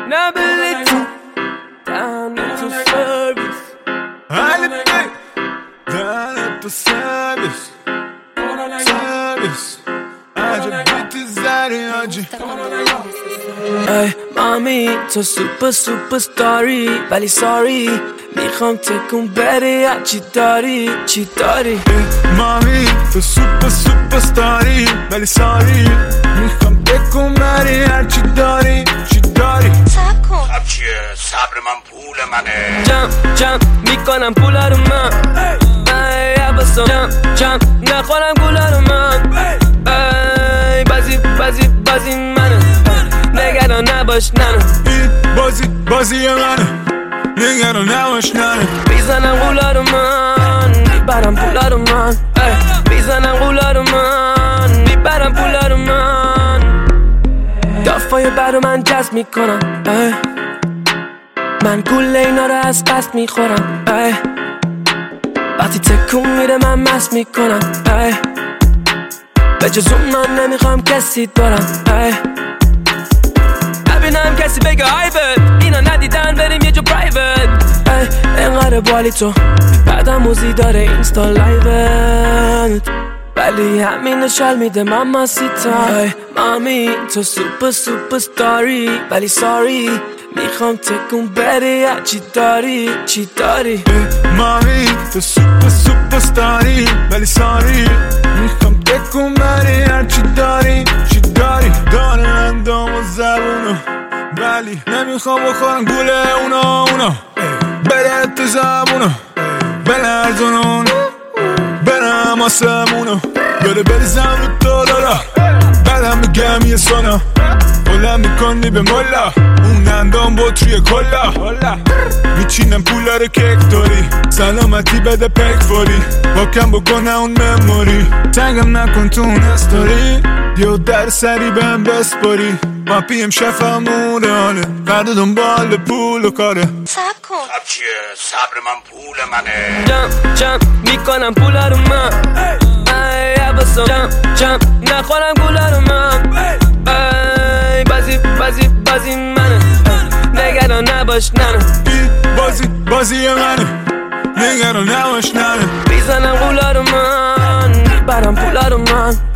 نه بلی تو دهنه تو سرویس علی بی دهنه تو سرویس عجب بیتی زری آجی ای مامی تو سوپر ستاری ولی ساری میخوام تکون بری چی داری مامی تو سوپر ستاری ولی ساری میخوام تکون بری هرچی داری صبر کن خب چیه صبر من پول منه جم میکنم پولا رو من ای عباسم جم نخورم گولا رو من ای بازی منه نگران نباش ننه این بازی منه نگران نباش ننه میزنم غولا رو من میبرم پولا رو من میزنم غولا رو من میبرم پولا رو من دافای برو من جذب میکنم من گول اینا رو از قصد میخورم وقتی تکون میره من مست میکنم به جز اون من نمیخوام کسی دارم نبینم کسی بگه هایبت اینا ندیدن بریم یه جو پرایوت انقدر بالی تو بعدم موزی داره اینستا لایوت ولی همین شال میده ماما سیتا مامی تو سوپر ستاری ولی ساری میخوام تکون بری چی داری مامی تو سوپر ستاری ولی ساری میخوام تکون بری هرچی داری داره اندام و زبونو ولی نمیخوام بخورم گوله اونا بره تو زبونو بلرزونون برم آسمونو بریزم رو تو دارا بعدم بگم یه سونا بلند میکنی به ملا اون اندام بطری کلا میچینم پولا رو کیک داری سلامتی بده پک فوری باکم بکنه اون مموری تنگم نکن تو اون استوری یه در سری بهم بسپاری ما پیم شفمون حاله فرد دنبال پول و کاره صبر کن خب چیه صبر من پول منه جم میکنم پولا رو من ای عباسم جم نخورم گولا رو من ای بازی منه نگران نباش ننه این بازی منه نگران نباش ننه میزنم غولا رو من میبرم پولا رو من